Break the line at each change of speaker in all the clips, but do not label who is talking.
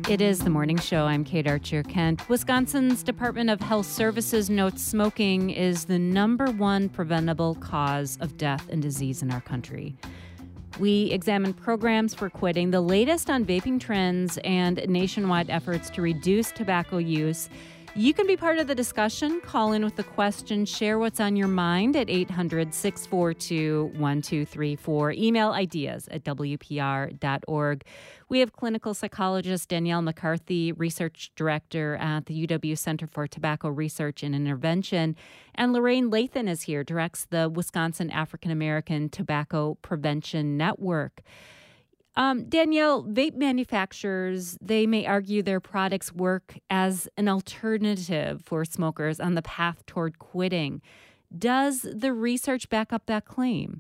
It is the morning show. I'm Kate Archer-Kent. Wisconsin's Department of Health Services notes smoking is the number one preventable cause of death and disease in our country. We examine programs for quitting, the latest on vaping trends, and nationwide efforts to reduce tobacco use. You can be part of the discussion. Call in with a question. Share what's on your mind at 800-642-1234. Email ideas at WPR.org. We have clinical psychologist Danielle McCarthy, research director at the UW Center for Tobacco Research and Intervention. And Lorraine Lathan is here, directs the Wisconsin African American Tobacco Prevention Network. Danielle, vape manufacturers, they may argue their products work as an alternative for smokers on the path toward quitting. Does the research back up that claim?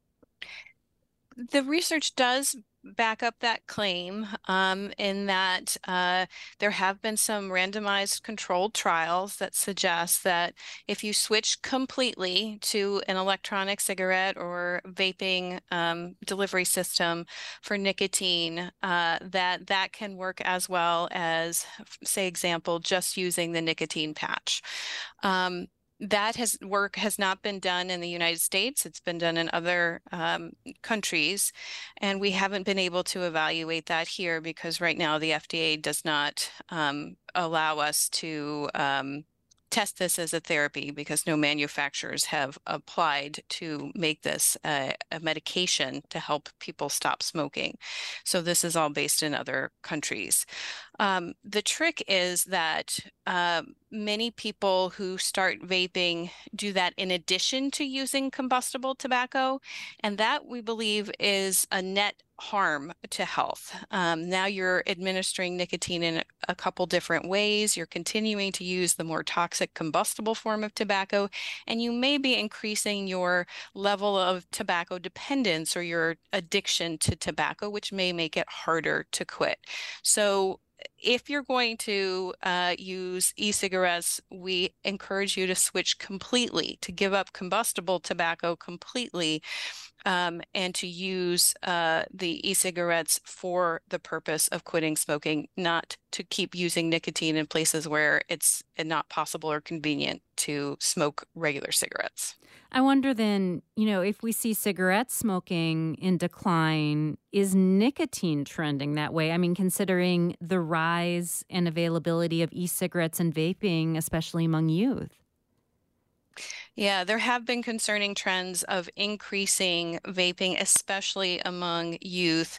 The research does back up that claim in that there have been some randomized controlled trials that suggest that if you switch completely to an electronic cigarette or vaping delivery system for nicotine, that can work as well as, say, example, just using the nicotine patch. That work has not been done in the United States. It's been done in other countries, and we haven't been able to evaluate that here because right now the FDA does not allow us to test this as a therapy because no manufacturers have applied to make this a medication to help people stop smoking. So this is all based in other countries. The trick is that many people who start vaping do that in addition to using combustible tobacco, and that we believe is a net harm to health. Now you're administering nicotine in a couple different ways. You're continuing to use the more toxic combustible form of tobacco, and you may be increasing your level of tobacco dependence or your addiction to tobacco, which may make it harder to quit. So if you're going to use e-cigarettes, we encourage you to switch completely, to give up combustible tobacco completely, and to use the e-cigarettes for the purpose of quitting smoking, not to keep using nicotine in places where it's not possible or convenient to smoke regular cigarettes.
I wonder then, if we see cigarette smoking in decline, is nicotine trending that way? I mean, considering the rise and availability of e-cigarettes and vaping, especially among youth.
Yeah, there have been concerning trends of increasing vaping, especially among youth.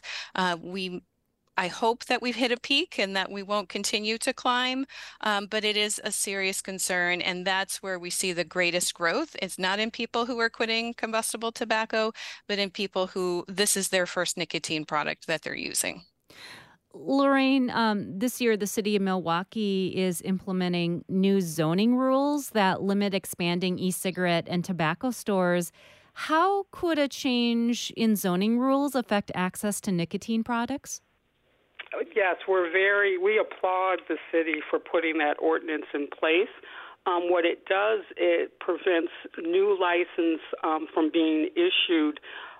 I hope that we've hit a peak and that we won't continue to climb, but it is a serious concern, and that's where we see the greatest growth. It's not in people who are quitting combustible tobacco, but in people who this is their first nicotine product that they're using.
Lorraine, this year the city of Milwaukee is implementing new zoning rules that limit expanding e-cigarette and tobacco stores. How could a change in zoning rules affect access to nicotine products?
Yes, we applaud the city for putting that ordinance in place. What it does, it prevents new license from being issued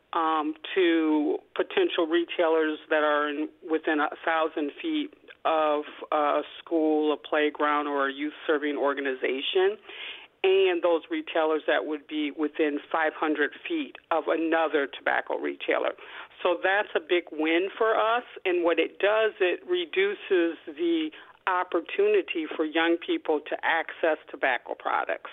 to potential retailers that are within 1,000 feet of a school, a playground, or a youth-serving organization, and those retailers that would be within 500 feet of another tobacco retailer. So that's a big win for us, and what it does, it reduces the opportunity for young people to access tobacco products.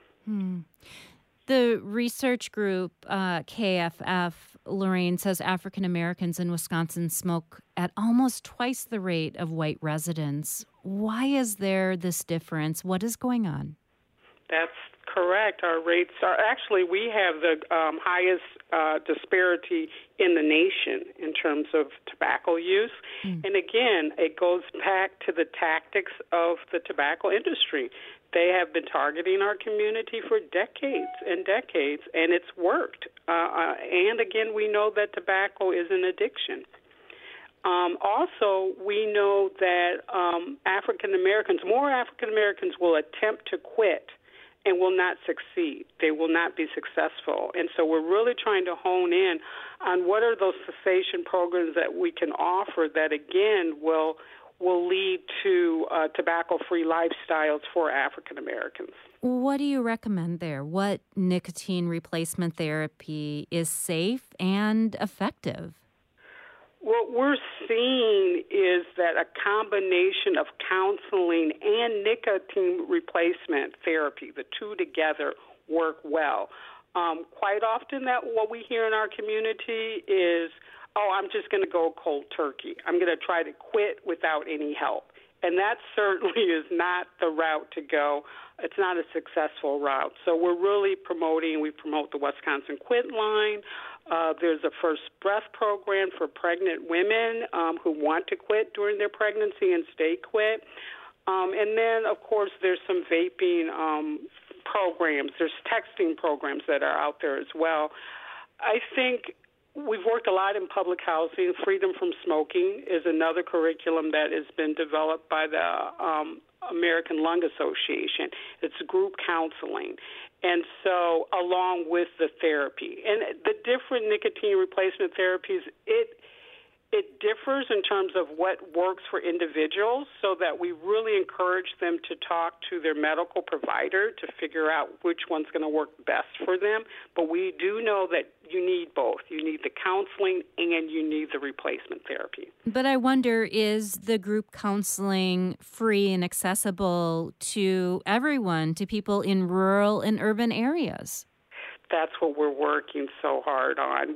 The research group, KFF, Lorraine, says African Americans in Wisconsin smoke at almost twice the rate of white residents. Why is there this difference? What is going on?
That's correct. Our rates are actually, we have the highest disparity in the nation in terms of tobacco use. And again, it goes back to the tactics of the tobacco industry. They have been targeting our community for decades and decades, and it's worked. And again, we know that tobacco is an addiction. Also, we know that more African Americans will attempt to quit and will not succeed. They will not be successful. And so we're really trying to hone in on what are those cessation programs that we can offer that, again, will will lead to tobacco-free lifestyles for African Americans.
What do you recommend there? What nicotine replacement therapy is safe and effective?
What we're seeing is that a combination of counseling and nicotine replacement therapy, the two together, work well. Quite often that what we hear in our community is, oh, I'm just going to go cold turkey. I'm going to try to quit without any help. And that certainly is not the route to go. It's not a successful route. So we promote the Wisconsin Quit Line. There's a First Breath program for pregnant women who want to quit during their pregnancy and stay quit. And then, of course, there's some vaping programs. There's texting programs that are out there as well. I think we've worked a lot in public housing. Freedom from Smoking is another curriculum that has been developed by the American Lung Association. It's group counseling. And so along with the therapy. And the different nicotine replacement therapies, it differs in terms of what works for individuals, so that we really encourage them to talk to their medical provider to figure out which one's going to work best for them. But we do know that you need both. You need the counseling and you need the replacement therapy.
But I wonder, is the group counseling free and accessible to everyone, to people in rural and urban areas?
That's what we're working so hard on.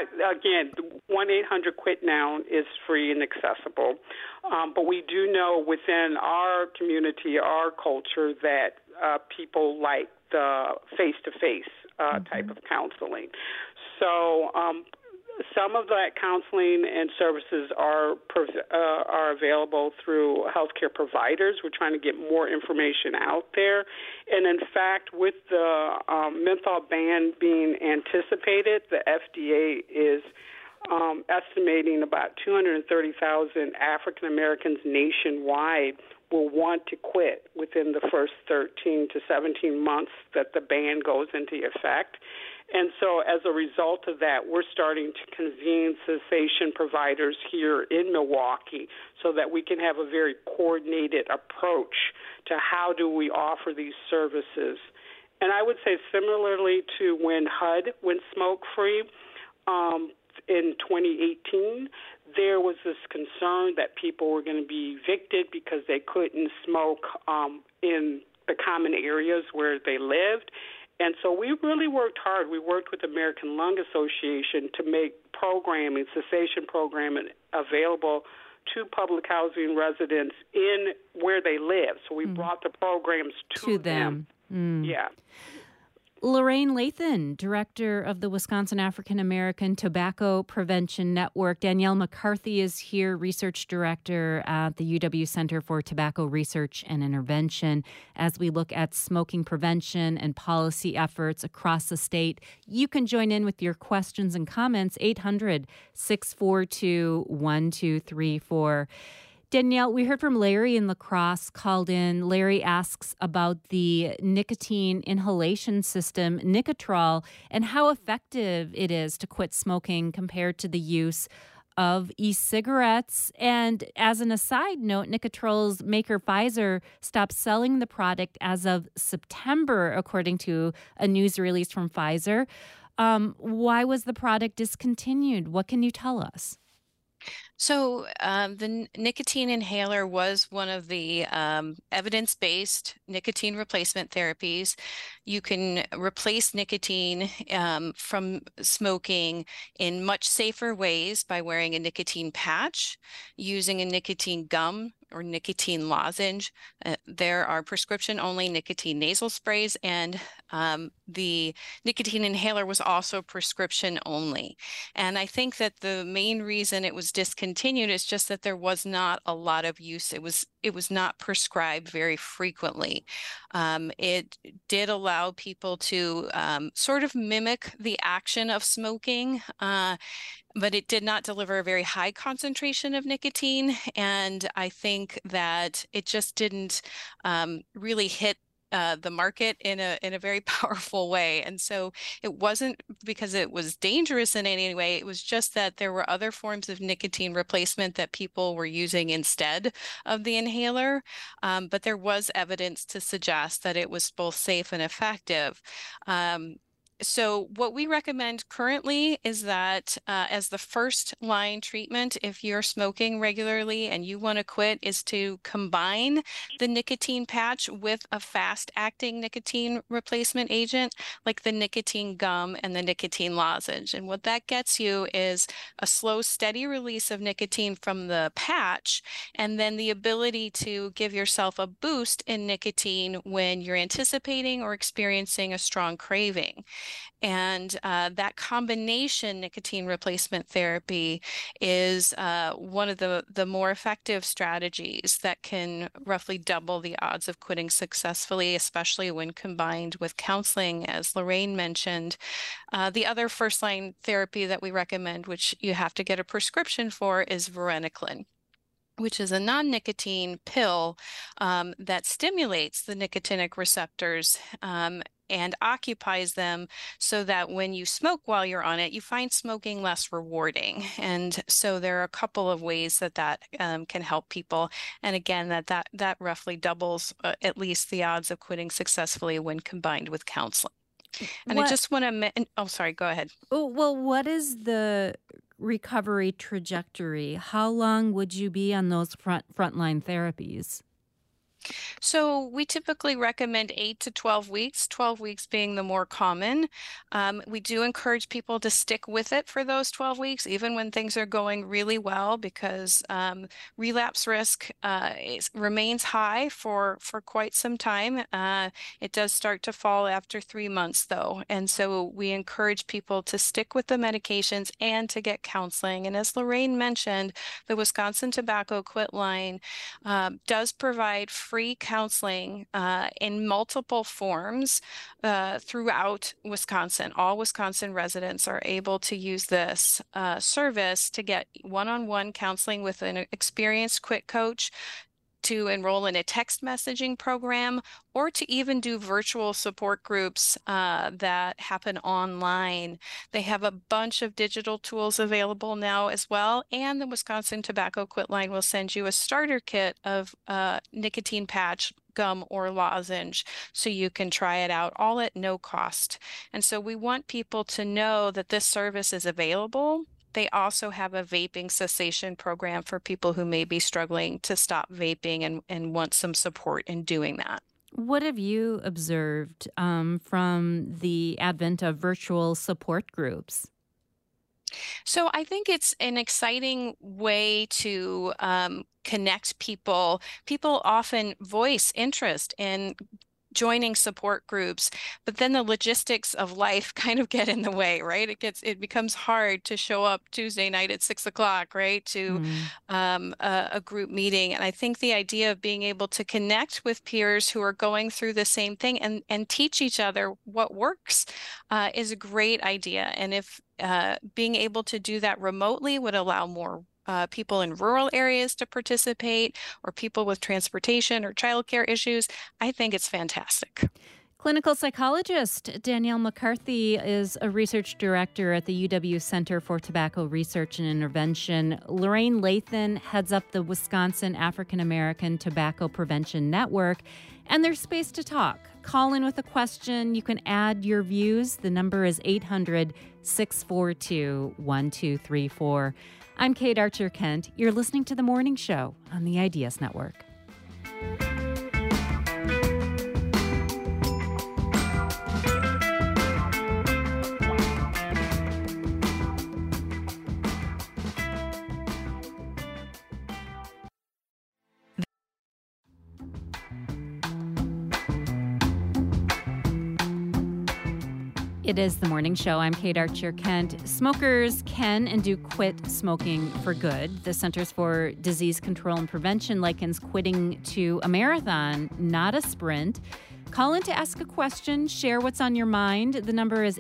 1-800-QUIT-NOW is free and accessible. But we do know within our community, our culture, that people like the face-to-face type of counseling. So some of that counseling and services are available through healthcare providers. We're trying to get more information out there. And in fact, with the menthol ban being anticipated, the FDA is estimating about 230,000 African Americans nationwide will want to quit within the first 13 to 17 months that the ban goes into effect. And so as a result of that, we're starting to convene cessation providers here in Milwaukee so that we can have a very coordinated approach to how do we offer these services. And I would say similarly to when HUD went smoke-free in 2018, there was this concern that people were going to be evicted because they couldn't smoke in the common areas where they lived. And so we really worked hard. We worked with the American Lung Association to make cessation programming available to public housing residents in where they live. So we brought the programs to them. Yeah.
Lorraine Lathan, director of the Wisconsin African American Tobacco Prevention Network. Danielle McCarthy is here, research director at the UW Center for Tobacco Research and Intervention. As we look at smoking prevention and policy efforts across the state, you can join in with your questions and comments, 800-642-1234. Danielle, we heard from Larry in La Crosse, called in. Larry asks about the nicotine inhalation system, Nicotrol, and how effective it is to quit smoking compared to the use of e-cigarettes. And as an aside note, Nicotrol's maker Pfizer stopped selling the product as of September, according to a news release from Pfizer. Why was the product discontinued? What can you tell us?
So the nicotine inhaler was one of the evidence-based nicotine replacement therapies. You can replace nicotine from smoking in much safer ways by wearing a nicotine patch, using a nicotine gum or nicotine lozenge. There are prescription-only nicotine nasal sprays, and the nicotine inhaler was also prescription only. And I think that the main reason it was discontinued is just that there was not a lot of use. It was not prescribed very frequently. It did allow people to sort of mimic the action of smoking, but it did not deliver a very high concentration of nicotine. And I think that it just didn't really hit the market in a very powerful way. And so it wasn't because it was dangerous in any way. It was just that there were other forms of nicotine replacement that people were using instead of the inhaler. But there was evidence to suggest that it was both safe and effective. So what we recommend currently is that as the first line treatment, if you're smoking regularly and you want to quit, is to combine the nicotine patch with a fast-acting nicotine replacement agent like the nicotine gum and the nicotine lozenge. And what that gets you is a slow, steady release of nicotine from the patch, and then the ability to give yourself a boost in nicotine when you're anticipating or experiencing a strong craving. And that combination nicotine replacement therapy is one of the more effective strategies that can roughly double the odds of quitting successfully, especially when combined with counseling, as Lorraine mentioned. The other first-line therapy that we recommend, which you have to get a prescription for, is varenicline, which is a non-nicotine pill that stimulates the nicotinic receptors and occupies them so that when you smoke while you're on it, you find smoking less rewarding. And so there are a couple of ways that can help people. And again, that roughly doubles at least the odds of quitting successfully when combined with counseling. And I just want to, oh, sorry, go ahead.
Oh, well, what is the recovery trajectory? How long would you be on those frontline therapies?
So we typically recommend 8 to 12 weeks, 12 weeks being the more common. We do encourage people to stick with it for those 12 weeks, even when things are going really well, because relapse risk remains high for quite some time. It does start to fall after 3 months, though. And so we encourage people to stick with the medications and to get counseling. And as Lorraine mentioned, the Wisconsin Tobacco Quit Line does provide free counseling in multiple forms throughout Wisconsin. All Wisconsin residents are able to use this service to get one-on-one counseling with an experienced quit coach, to enroll in a text messaging program, or to even do virtual support groups that happen online. They have a bunch of digital tools available now as well, and the Wisconsin Tobacco Quit Line will send you a starter kit of nicotine patch, gum, or lozenge, so you can try it out, all at no cost. And so we want people to know that this service is available. They also have a vaping cessation program for people who may be struggling to stop vaping and want some support in doing that.
What have you observed from the advent of virtual support groups?
So I think it's an exciting way to connect people. People often voice interest in joining support groups, but then the logistics of life kind of get in the way, right? It becomes hard to show up Tuesday night at 6 o'clock, right, to a group meeting. And I think the idea of being able to connect with peers who are going through the same thing and teach each other what works is a great idea. And if being able to do that remotely would allow more people in rural areas to participate, or people with transportation or childcare issues, I think it's fantastic.
Clinical psychologist Danielle McCarthy is a research director at the UW Center for Tobacco Research and Intervention. Lorraine Lathan heads up the Wisconsin African American Tobacco Prevention Network, and there's space to talk. Call in with a question. You can add your views. The number is 800-642-1234. I'm Kate Archer-Kent. You're listening to The Morning Show on the Ideas Network. It is The Morning Show. I'm Kate Archer-Kent. Smokers can and do quit smoking for good. The Centers for Disease Control and Prevention likens quitting to a marathon, not a sprint. Call in to ask a question, share what's on your mind. The number is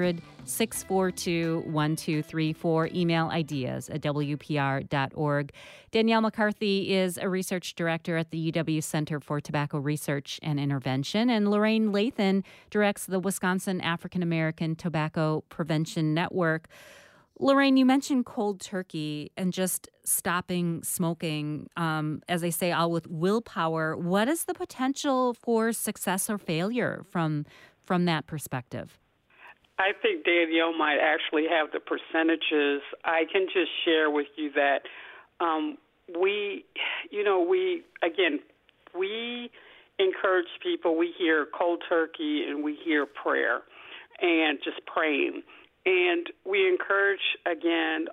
800-642-1234. Email ideas@wpr.org. Danielle McCarthy is a research director at the UW Center for Tobacco Research and Intervention, and Lorraine Lathan directs the Wisconsin African American Tobacco Prevention Network. Lorraine, you mentioned cold turkey and just stopping smoking, as they say, all with willpower. What is the potential for success or failure from that perspective?
I think Danielle might actually have the percentages. I can just share with you that we encourage people. We hear cold turkey and we hear prayer and just praying. And we encourage, again,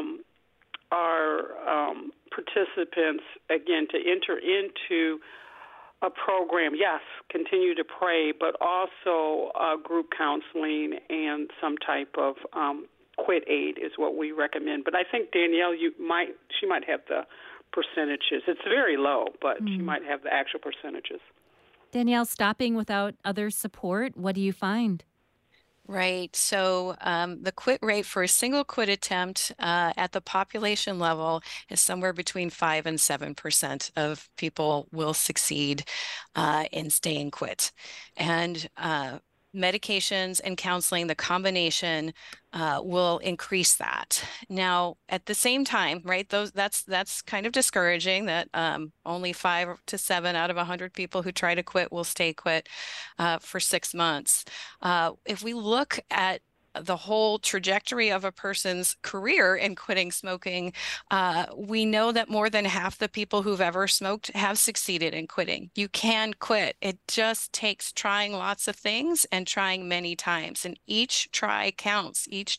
our participants, again, to enter into a program. Yes, continue to pray, but also group counseling and some type of quit aid is what we recommend. But I think, Danielle, she might have the percentages. It's very low, but she might have the actual percentages.
Danielle, stopping without other support, what do you find?
Right. So the quit rate for a single quit attempt at the population level is somewhere between 5 and 7% of people will succeed in staying quit. And medications and counseling, the combination will increase that. Now, at the same time, right, that's kind of discouraging that only 5 to 7 out of 100 people who try to quit will stay quit for 6 months. If we look at the whole trajectory of a person's career in quitting smoking, we know that more than half the people who've ever smoked have succeeded in quitting. You can quit. It just takes trying lots of things and trying many times. And each try counts. Each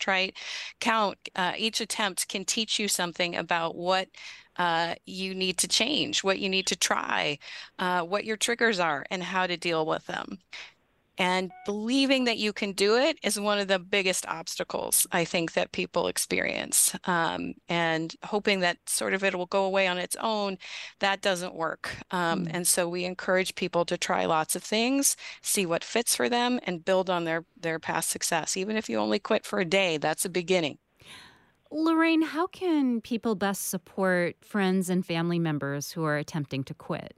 attempt can teach you something about what you need to change, what you need to try, what your triggers are, and how to deal with them. And believing that you can do it is one of the biggest obstacles, I think, that people experience. And hoping that sort of it will go away on its own, that doesn't work. And so we encourage people to try lots of things, see what fits for them, and build on their past success. Even if you only quit for a day, that's a beginning.
Lorraine, how can people best support friends and family members who are attempting to quit?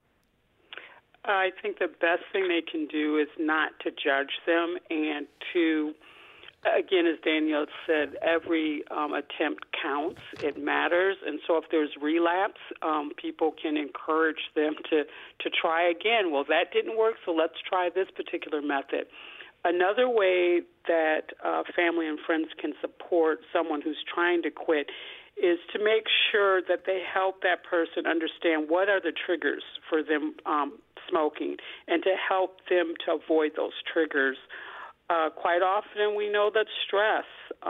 I think the best thing they can do is not to judge them and to, again, as Danielle said, every attempt counts. It matters. And so if there's relapse, people can encourage them to try again. Well, that didn't work, so let's try this particular method. Another way that family and friends can support someone who's trying to quit is to make sure that they help that person understand what are the triggers for them smoking and to help them to avoid those triggers. Quite often we know that stress,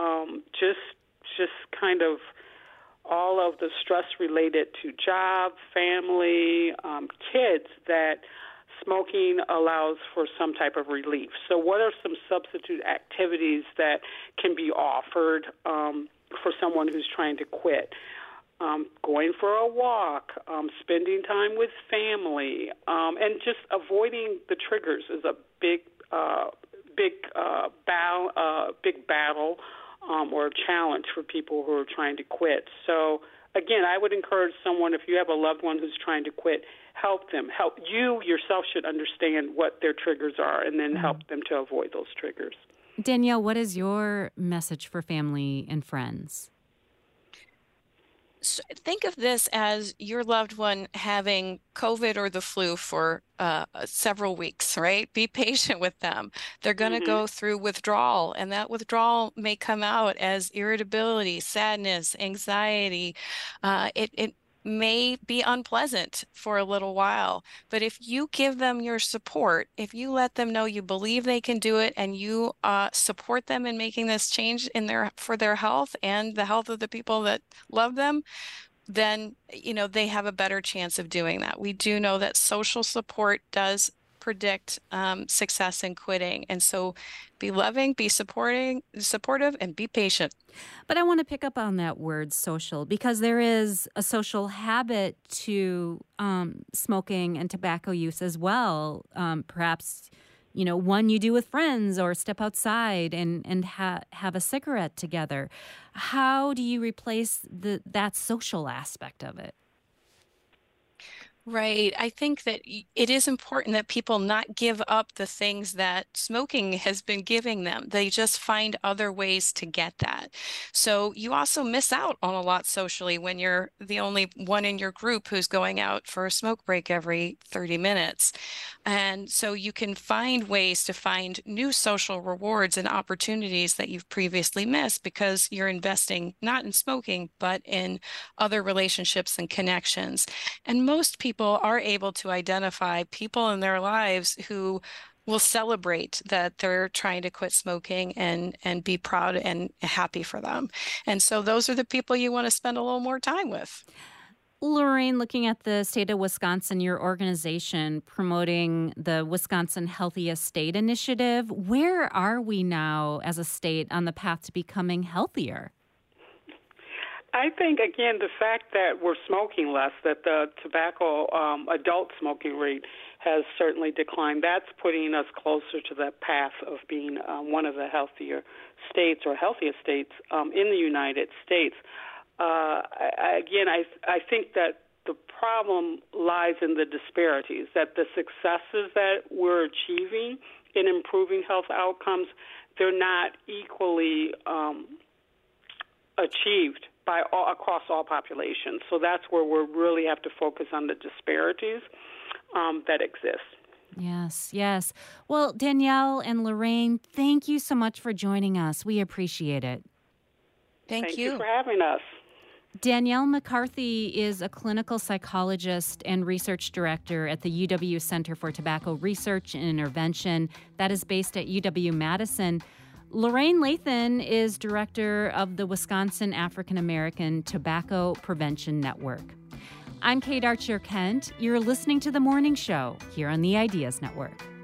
just kind of all of the stress related to job, family, kids, that smoking allows for some type of relief. So what are some substitute activities that can be offered for someone who's trying to quit? Going for a walk, spending time with family, and just avoiding the triggers is a big battle or a challenge for people who are trying to quit. So, again, I would encourage someone, if you have a loved one who's trying to quit, help them. You yourself should understand what their triggers are and then help them to avoid those triggers.
Danielle, what is your message for family and friends?
So think of this as your loved one having COVID or the flu for several weeks, right? Be patient with them. They're going to go through withdrawal, and that withdrawal may come out as irritability, sadness, anxiety. It may be unpleasant for a little while, but if you give them your support, if you let them know you believe they can do it, and you support them in making this change for their health and the health of the people that love them, then they have a better chance of doing that. We do know that social support does predict success in quitting. And so be loving, be supportive, and be patient.
But I want to pick up on that word social, because there is a social habit to smoking and tobacco use as well. Perhaps, one you do with friends or step outside and have a cigarette together. How do you replace that social aspect of it?
Right. I think that it is important that people not give up the things that smoking has been giving them. They just find other ways to get that. So you also miss out on a lot socially when you're the only one in your group who's going out for a smoke break every 30 minutes. And so you can find ways to find new social rewards and opportunities that you've previously missed because you're investing not in smoking, but in other relationships and connections. And most people are able to identify people in their lives who will celebrate that they're trying to quit smoking and be proud and happy for them. And so those are the people you want to spend a little more time with.
Lorraine, looking at the state of Wisconsin, your organization promoting the Wisconsin Healthiest State Initiative, where are we now as a state on the path to becoming healthier?
I think, again, the fact that we're smoking less, that the tobacco adult smoking rate has certainly declined, that's putting us closer to that path of being one of the healthier states or healthiest states in the United States. I think that the problem lies in the disparities, that the successes that we're achieving in improving health outcomes, they're not equally achieved across all populations. So that's where we really have to focus on the disparities that exist.
Yes. Well, Danielle and Lorraine, thank you so much for joining us. We appreciate it.
Thank you
for having us.
Danielle McCarthy is a clinical psychologist and research director at the UW Center for Tobacco Research and Intervention that is based at UW-Madison. Lorraine Lathan is director of the Wisconsin African American Tobacco Prevention Network. I'm Kate Archer-Kent. You're listening to The Morning Show here on the Ideas Network.